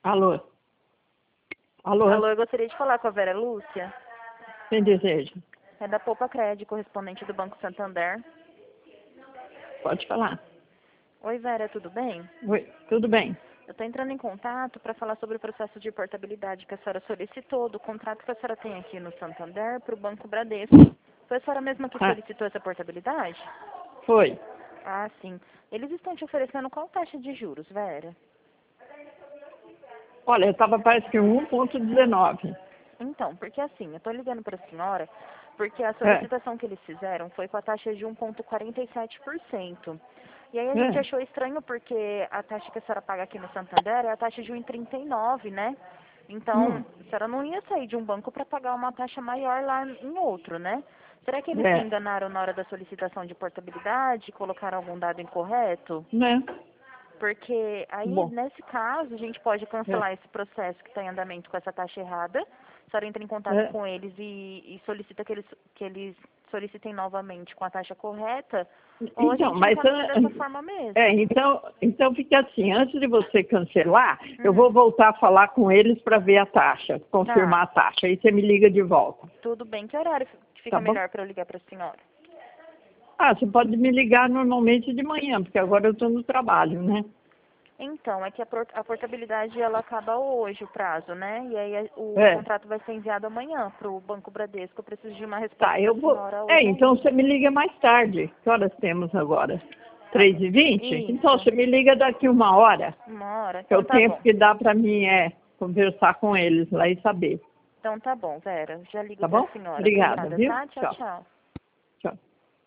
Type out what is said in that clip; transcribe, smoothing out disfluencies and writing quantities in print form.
Alô? Alô? Alô, eu gostaria de falar com a Vera Lúcia. Quem deseja? É da Poupa Cred, correspondente do Banco Santander. Pode falar. Oi, Vera, tudo bem? Oi, tudo bem? Eu estou entrando em contato para falar sobre o processo de portabilidade que a senhora solicitou, do contrato que a senhora tem aqui no Santander para o Banco Bradesco. Foi a senhora mesma que solicitou essa portabilidade? Foi. Ah, sim. Eles estão te oferecendo qual taxa de juros, Vera? Olha, eu estava parece que 1,19. Então, porque assim, eu estou ligando para a senhora porque a solicitação que eles fizeram foi com a taxa de 1,47%. E aí a gente achou estranho porque a taxa que a senhora paga aqui no Santander é a taxa de 1,39, né? Então, a senhora não ia sair de um banco para pagar uma taxa maior lá em outro, né? Será que eles se enganaram na hora da solicitação de portabilidade, colocaram algum dado incorreto? Né? Porque aí, nesse caso, a gente pode cancelar esse processo que está em andamento com essa taxa errada. A senhora entra em contato com eles e solicita que eles solicitem novamente com a taxa correta. Ou a gente encaminha dessa forma mesmo. Então fica assim, antes de você cancelar, eu vou voltar a falar com eles para ver a taxa, confirmar a taxa. Aí você me liga de volta. Tudo bem. Que horário que fica melhor para eu ligar para a senhora? Ah, você pode me ligar normalmente de manhã, porque agora eu estou no trabalho, né? Então, é que a portabilidade ela acaba hoje, o prazo, né? E aí o contrato vai ser enviado amanhã para o Banco Bradesco. Eu preciso de uma resposta da senhora hoje. Então você me liga mais tarde. Que horas temos agora? 3h20? Então você me liga daqui 1 hora. 1 hora? Que é Então o tá tempo bom. que dá para mim conversar com eles lá e saber. Então tá bom, Vera. Já ligo Tá para bom? a senhora. Obrigada, viu? Tá? Tchau, tchau.